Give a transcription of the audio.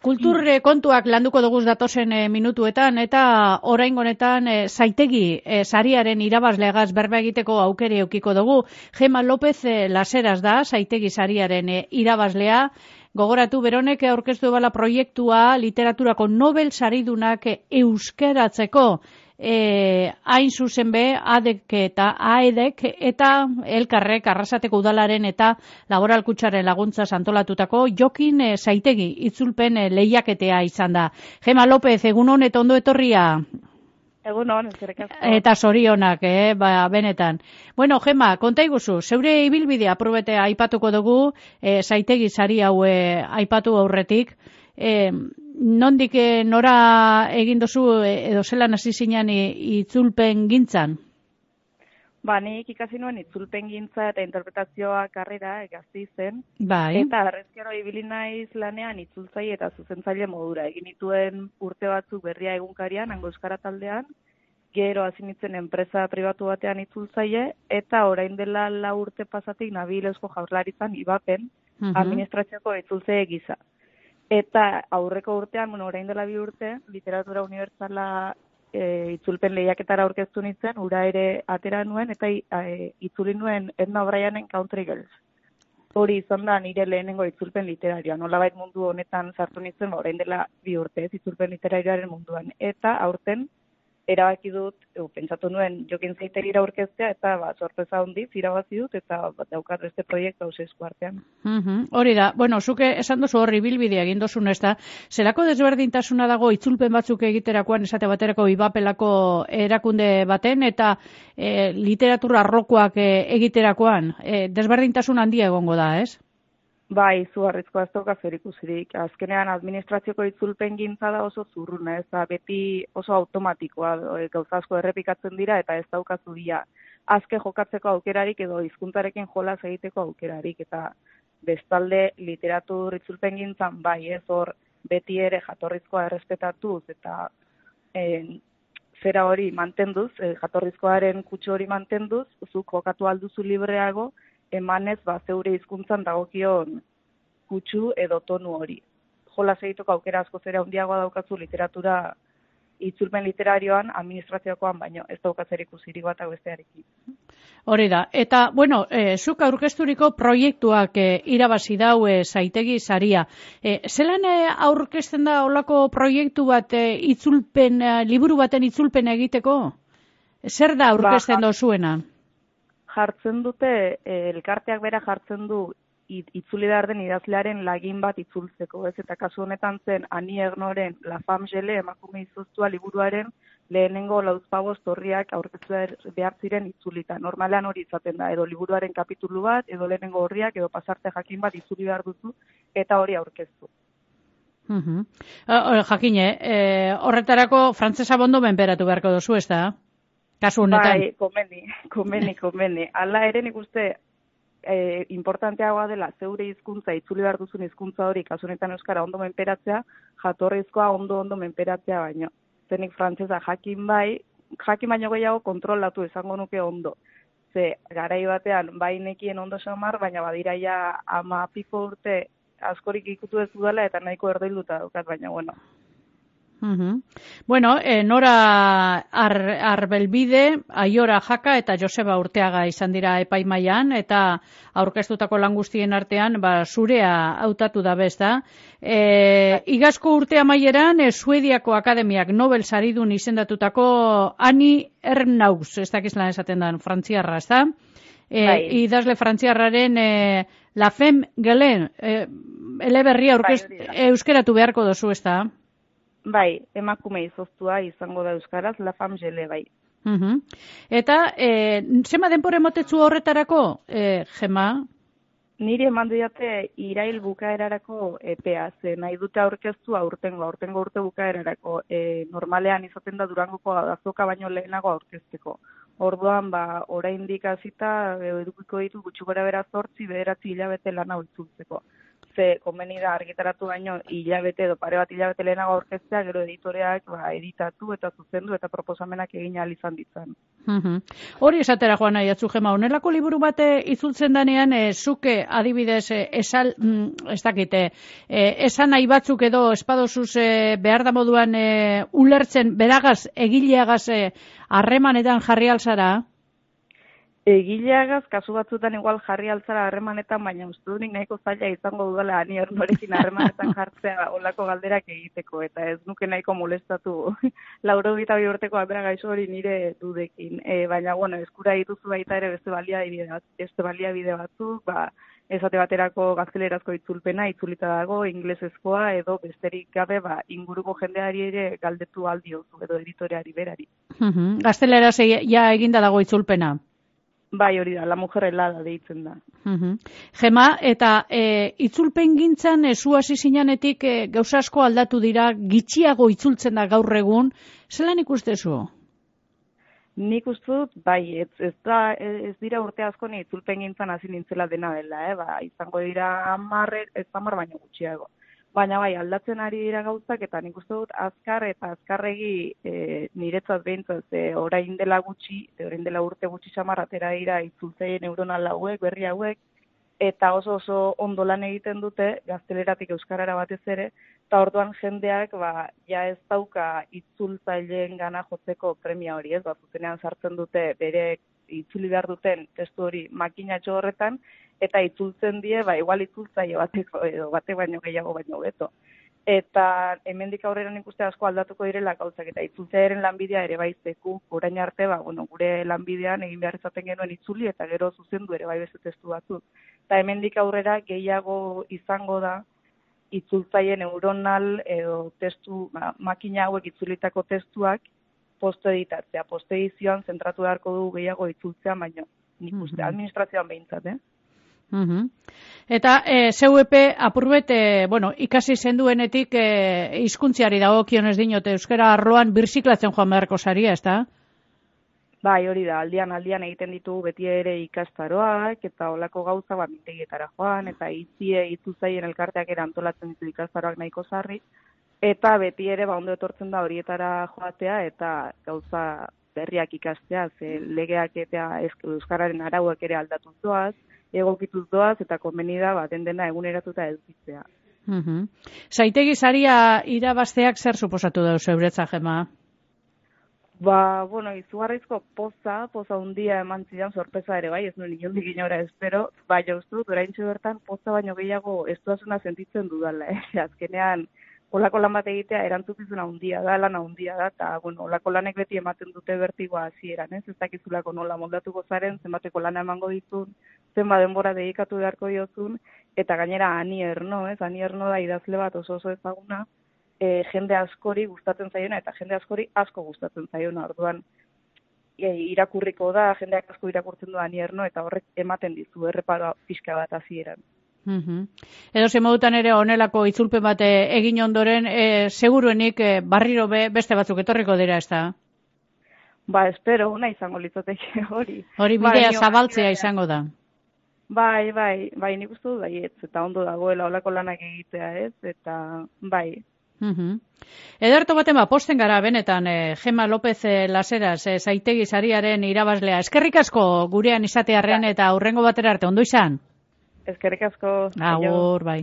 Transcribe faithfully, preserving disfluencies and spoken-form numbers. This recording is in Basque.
Kultur kontuak landuko dugu datozen e, minutuetan, eta oraingo honetan e, zaitegi e, sariaren irabazleagaz berba egiteko aukere eukiko dugu. Gema López e, Laseras da, zaitegi sariaren e, irabazlea. Gogoratu, Beronek aurkeztu bala proiektua literaturako Nobel saridunak e, euskeratzeko. E, hain zuzen be, adek eta aedek eta elkarrek Arrasateko udalaren eta laboralkutsaren laguntza antolatutako jokin e, zaitegi itzulpen e, lehiaketea izan da. Gema López, egunon eta ondo etorria. Egunon, eskerrik asko. Eta zorionak, eh, ba, benetan. Bueno, Gema, konta iguzu, zeure ibilbidea probetea aipatuko dugu, e, zaitegi sari hau e, aipatu aurretik. E, nondik nora egin dozu edo zelan hasi zinean itzulpen gintzan? Ba, nik ikasi nuen itzulpen gintza eta interpretazioa karrera egazti zen. Bai. Eta arrezkero ibili naiz lanean itzultzaile eta zuzentzaile modura. Egin dituen urte batzuk Berria egunkarian, hango euskara taldean, gero hasi nintzen enpresa pribatu batean itzultzaile, eta orain dela lau urte pasatik nabil Eusko Jaurlaritzan ibapen, uh -huh. administrazioko itzultzaile gisa. Eta aurreko urtean, bueno, orain dela bi urte, literatura unibertsala e, itzulpen lehiaketara aurkeztu nintzen, ura ere atera nuen, eta e, itzuli nuen Edna O'Briennen Country Girls. Hori izan da nire lehenengo itzulpen literarioa. Nolabait mundu honetan sartu nintzen, orain dela bi urte, ez itzulpen literarioaren munduan. Eta aurten, erabaki dut, eu, pentsatu nuen jokin zaitegira aurkeztea, eta ba, sorpresa handiz irabazi dut, eta bat daukat beste proiektu hause esku artean. Uh-huh. Hori da, bueno, zuke esan duzu horri bilbidea egin dozun ez da, zelako desberdintasuna dago itzulpen batzuk egiterakoan esate baterako ibapelako erakunde baten, eta e, literatura arlokoak e, egiterakoan, e, desberdintasun handia egongo da, ez? Bai, izugarrizko ez dauka zerikusirik. Azkenean administrazioko itzulpen gintza da oso zurruna, ez da beti oso automatikoa, gauza asko errepikatzen dira eta ez daukazu dia azke jokatzeko aukerarik edo hizkuntzarekin jolas egiteko aukerarik, eta bestalde literatur itzulpen gintzan bai, ez hor beti ere jatorrizkoa errespetatuz eta en, zera hori mantenduz, e, jatorrizkoaren kutsu hori mantenduz, zuk jokatu alduzu libreago, emanez ba zeure hizkuntzan dagokion kutsu edo tonu hori. Jolas egiteko aukera asko zera handiagoa daukazu literatura itzulpen literarioan, administraziokoan baino, ez daukatzen ikusirik bat bestearekin. Hori da. Eta, bueno, e, zuk aurkezturiko proiektuak e, irabazi dau e, zaitegi saria. E, zelan e, aurkezten da olako proiektu bat e, itzulpen, e, liburu baten itzulpen egiteko? Zer da aurkezten ba, dozuena? Jartzen dute, e, elkarteak bera jartzen du itzuli behar den idazlearen lagin bat itzultzeko, ez? Eta kasu honetan zen Ani Ernoren La Femme Gele emakume izoztua liburuaren lehenengo lauzpabost horriak aurkeztu behar ziren itzulita. Normalean hori izaten da, edo liburuaren kapitulu bat, edo lehenengo horriak, edo pasarte jakin bat itzuli behar duzu, eta hori aurkeztu. Uh-huh. uh, jakine, eh, horretarako frantzesa bondo menperatu beharko duzu, ez da? Kasu honetan. Bai, komeni, komeni, komeni. Hala ere nik uste e, importanteagoa dela zeure hizkuntza itzuli behar duzun hizkuntza hori, kasu honetan euskara ondo menperatzea, jatorrizkoa ondo ondo menperatzea baino. Zenik frantsesa jakin bai, jakin baino gehiago kontrolatu esango nuke ondo. Ze garai batean bai nekien ondo samar, baina badira ja ama piko urte askorik ikutu ez dudala eta nahiko erdoilduta daukat, baina bueno. Uh-huh. Bueno, eh, Nora Ar, Arbelbide, Aiora Jaka eta Joseba Urteaga izan dira epaimaian, eta aurkeztutako lan guztien artean ba, zurea hautatu da bezda. E, igazko urte amaieran, e, Suediako Akademiak Nobel saridun izendatutako Ani Ernaux, ez dakizlan esaten da, frantziarra, ez da? E, bai. Idazle frantziarraren e, La Femme Gele, e, eleberria aurkest, bai, euskeratu beharko dozu, ez da? Bai, emakume izoztua izango da euskaraz, La Femme Gele, bai. Uh-huh. Eta, e, zema denpora emotetzu horretarako, e, Gema? Niri eman diate irail bukaerarako epea, ze nahi dute aurkeztu aurtengo, aurtengo urte bukaerarako. E, normalean izaten da Durangoko azoka baino lehenago aurkezteko. Orduan, ba, oraindik hasita edukiko ditu gutxi gora bera zortzi, bederatzi hilabete lana itzultzeko. ze komeni da argitaratu baino hilabete edo pare bat hilabete lehenago aurkeztea, gero editoreak ba, editatu eta zuzendu eta proposamenak egin ahal izan ditzan. Mm-hmm. Hori esatera joan nahi atzu, Gema, honelako liburu bate itzultzen danean, e, zuke adibidez e, esal, mm, ez dakite, e, esan nahi batzuk edo espadozuz e, behar da moduan e, ulertzen beragaz, egileagaz e, harremanetan jarri alzara? Egileagaz, kasu batzutan igual jarri altzara harremanetan, baina uste du nik nahiko zaila izango dudala Ani Ernorekin harremanetan jartzea olako galderak egiteko, eta ez nuke nahiko molestatu laurogeita bi urteko atera gaixo hori nire dudekin. E, baina, bueno, eskura dituzu baita ere beste baliabide bat, beste baliabide batzuk, ba, esate baterako gaztelerazko itzulpena, itzulita dago, inglesezkoa, edo besterik gabe, ba, inguruko jendeari ere galdetu aldiozu, edo editoreari berari. Mm-hmm. Gazteleraz ja eginda dago itzulpena? Bai, hori da, La Mujer Helada deitzen da. Mm-hmm. Gema, eta e, itzulpen gintzan, e, zu hasi zinanetik e, gauza asko aldatu dira, gitxiago itzultzen da gaur egun, zelan ikustezu? Nik uste dut, bai, ez, ez, da, ez dira urte asko ni itzulpen gintzan hasi nintzela dena dela, eh? Ba, izango dira amarre, ez amar baino gutxiago. Baina bai, aldatzen ari dira gauzak, eta nik uste dut azkar eta azkarregi e, niretzat behintzat, e, orain dela gutxi, e, orain dela urte gutxi samar atera dira itzultzaile neuronal hauek, berri hauek, eta oso oso ondo lan egiten dute, gazteleratik euskarara batez ere, eta orduan jendeak ba, ja ez dauka itzultzaileen gana jotzeko premia hori, ez, ba, zuzenean sartzen dute bere itzuli behar duten testu hori makinatxo horretan, eta itzultzen die, ba, igual itzultzaile bateko edo bate baino gehiago baino beto. Eta hemendik aurrera nik uste asko aldatuko direla gauzak, eta itzultzailearen lanbidea ere baizeku, orain arte, ba, bueno, gure lanbidean egin behar izaten genuen itzuli, eta gero zuzendu ere bai beste testu batzuk. Eta hemendik aurrera gehiago izango da itzultzaile neuronal edo testu, ba, makina hauek itzulitako testuak posto editatzea. Posto edizioan zentratu beharko du gehiago itzultzean, baino nik uste, mm-hmm. administrazioan behintzat, eh? Mm-hmm. Eta e, Z U E P apurbet, e, bueno, ikasi zenduenetik e, hizkuntziari dagokion ez dinote euskara arloan birziklatzen joan beharko saria, ezta? Bai, hori da, aldian aldian egiten ditugu beti ere ikastaroak, eta olako gauza bat mintegietara joan, eta itzie itzultzaileen elkarteak ere antolatzen ditu ikastaroak nahiko sarri, eta beti ere ba, ondo etortzen da horietara joatea, eta gauza berriak ikastea, ze legeak eta euskararen arauak ere aldatuz doaz, egokituz doaz, eta konbeni da ba, den dena eguneratuta edukitzea. Mm-hmm. Zaitegi saria irabazteak zer suposatu da zeuretza, Gema? Ba, bueno, izugarrizko poza, poza hundia eman zidan sorpresa ere bai, ez nuen inondik inora espero, bai, uste dut, oraintxe bertan poza baino gehiago ez duazuna sentitzen dudala, eh? Azkenean, olako lan bat egitea erantzukizuna hundia da, lana hundia da, eta, bueno, olako lanek beti ematen dute bertigoa hasieran, ez? Ez dakizulako nola moldatuko zaren, zenbateko lana emango dizun, zenbat denbora dedikatu beharko diozun, eta gainera Ani Erno, ez? Ani Erno da idazle bat oso oso ezaguna, e, jende askori gustatzen zaiona, eta jende askori asko gustatzen zaiona, orduan e, irakurriko da, jendeak asko irakurtzen du Ani Erno, eta horrek ematen dizu, erreparoa pixka bat hasieran. Mm-hmm. Edo ze modutan ere honelako itzulpen bat egin ondoren, e, seguruenik e, barriro be, beste batzuk etorriko dira, ez da? Ba, espero, una izango litzateke hori. Hori bidea bai, zabaltzea bai, izango da. Bai, bai, bai, nik uste dut baietz, eta ondo dagoela olako lanak egitea, ez, eta bai. Mm-hmm. Ederto baten ba, posten gara benetan, e, Gema López e, Laseras, e, Zaitegi sariaren irabazlea. Eskerrik asko gurean izatearren eta hurrengo batera arte, ondo izan? Eskerrik asko. Agur, bai.